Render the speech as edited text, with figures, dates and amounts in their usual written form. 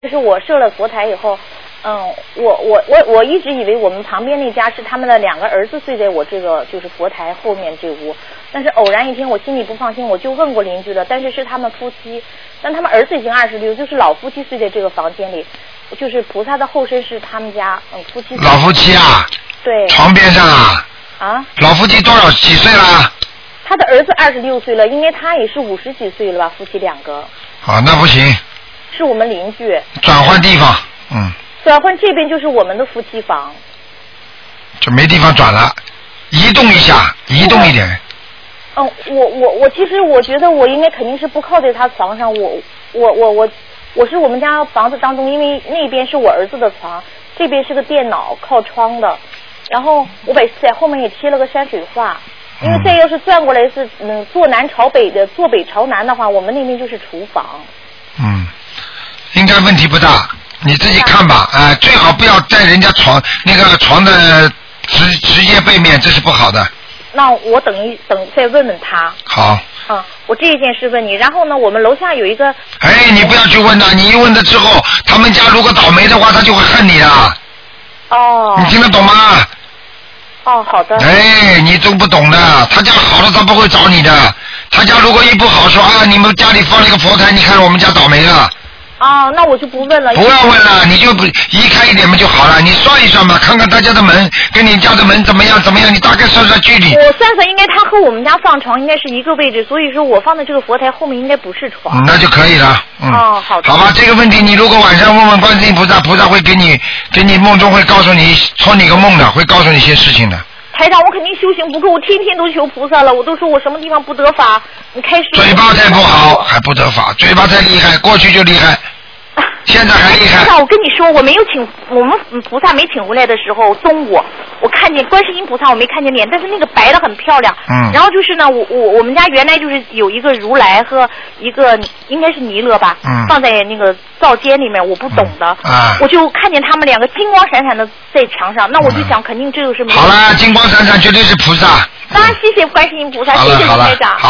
就是我设了佛台以后，我一直以为我们旁边那家是他们的2个儿子睡在我这个就是佛台后面这屋，但是偶然一天我心里不放心，我就问过邻居了，但是是他们夫妻，但他们儿子已经26，就是老夫妻睡在这个房间里，就是菩萨的后身是他们家夫妻。 老夫妻啊？ 对。 床边上啊？ 啊？ 老夫妻几岁了？ 他的儿子26岁了，因为他也是50几岁了吧，夫妻2个。 啊，那不行。 是我们邻居。 转换地方， 转换这边就是我们的夫妻房。 就没地方转了，移动一下，移动一点。 我其实我觉得我应该肯定是不靠在他床上，我是我们家房子当中，因为那边是我儿子的床，这边是个电脑靠窗的，然后我在后面也贴了个山水画。因为这要是转过来是坐南朝北的，坐北朝南的话，我们那边就是厨房。 应该问题不大，你自己看吧。最好不要在人家床的直接背面，这是不好的。 那我等再问问他。 好。 我这一件事问你，然后呢，我们楼下有一个。 你不要去问他，你一问他之后，他们家如果倒霉的话，他就会恨你的。你听得懂吗？ 好的。 你都不懂的，他家好了他不会找你的，他家如果一不好说你们家里放了一个佛台，你看我们家倒霉了。 那我就不问了。 不要问了，你就移开一点嘛就好了。你算一算吧，看看他家的门跟你家的门怎么样，你大概算算距离。 我算算，应该他和我们家放床应该是一个位置，所以说我放的这个佛台后面应该不是床。 那就可以了。 好的。 好吧，这个问题你如果晚上问问观世音菩萨，菩萨会给你梦中会告诉你，托你个梦的，会告诉你一些事情的。 台长，我肯定修行不够，我天天都求菩萨了，我都说我什么地方不得法，你开始。 嘴巴太不好还不得法，嘴巴太厉害，过去就厉害。现在还厉害。 我跟你说，我没有请我们菩萨没请回来的时候，中午我看见观世音菩萨，我没看见脸，但是那个白的很漂亮。然后就是呢，我们家原来就是有一个如来和一个应该是弥勒吧，放在那个灶间里面，我不懂的，我就看见他们2个金光闪闪的在墙上，那我就想肯定这个是。 好了，金光闪闪绝对是菩萨。 当然，谢谢观世音菩萨，谢谢台长。